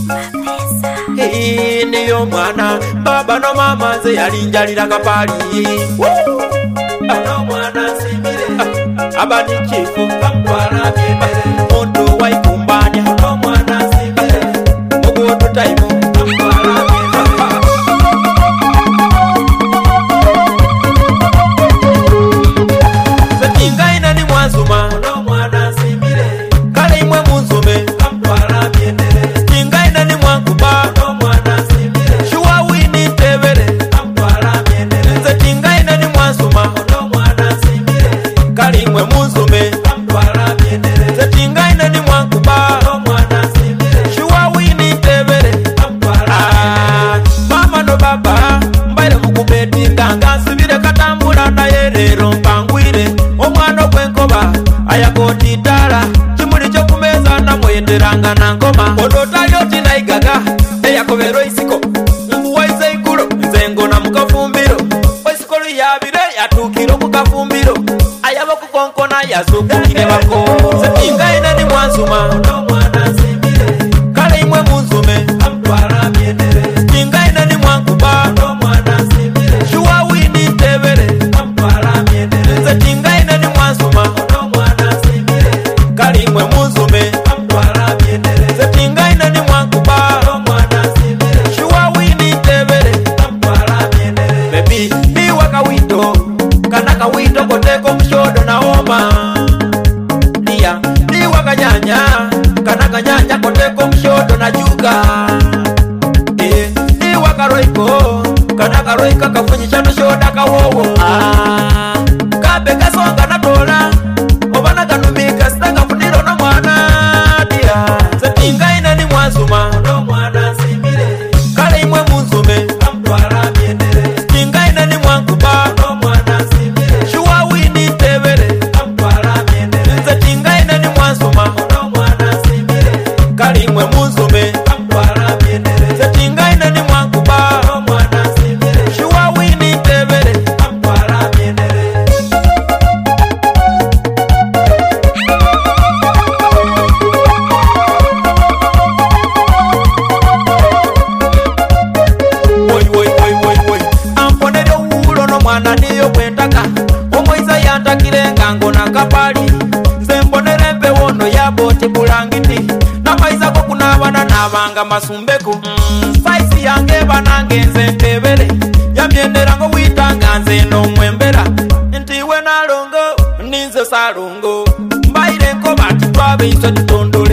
Niyo mwana baba no mama nze yalinjalira kapali. Ano mwana simire abani chifu kamtwala byemere ondo waikumbanya. Ano mwana simire ogoto taimu kamtwala byemere. Setingaina ni mwanzuma. Ano mwana simire kale imwe munzume kamtwala byemere. Setingaina ni mwankuba. Ano mwana simire shuwa wini tebere kamtwala byemere. Setingaina ni mwanzuma. Ano mwana simire kale imwe munzume kamtwala byemere. Setingaina ni mwankuba. Ano mwana simire shuwa wini tebere kamtwala. Mama no baba mbaire mukubeti nganga nsibire katambula naye rero mpangwire omwana gwenkoba ayakoti tala kimuli kyo kumeza namweyenderanga na ngoma odotalyo tinaigaga eyakobero isiko mbuwaize ikulo nze ngona mukafumbiro oisikolo yabire yatukiro kukafumbiro ayaba kukonkona yazukukire bako. Setingaina ni mwanzuma. Ono mwana simire kale imwe munzume kamtwala byendere. Setingaina ni mwankuba. Ono mwana simire shuwa wini tebere kamtwala byendere. Setingaina ni mwanzuma. Ono mwana simire kale imwe munzume kamtwala byendere. Setingaina ni mwankuba. Ono mwana simire shuwa wini tebere kamtwala byendere. Baby ni wakawito kana kawito koteko mshodo na oma. Nia ni wakanyanya kana kanyanya koteko mshodo na juga. Ni wakaroiko kana karoika kafunyisha no shoda kawowo. Kabe kasonga na tola obana kanumika stanga funiro na mwana dia. Setingaina ni mwanzuma. Ono mwana simire kale imwe munzume kamtwala byendere. Setingaina ni mwankuba. Ono mwana simire shuwa wini tebere kamtwala byendere. Setingaina ni mwanzuma. Ono mwana simire kale imwe munzume kamtwala byendere. Setingaina ni mwankuba. Ono mwana simire shuwa wini tebere kamtwala byendere. Woi amponere ulo no mwana niyo kwentaka omwiza yantakire ngango na kapali. Nze mbonere mpewono ya boti bulangiti namaiza ko kunabana nabanga masumbeko. Saisi yange banange nze ntebere yamyendera ngo witanga nze no mwembera nti we nalongo ninze salongo mbaire ko bati twabe iso tutondo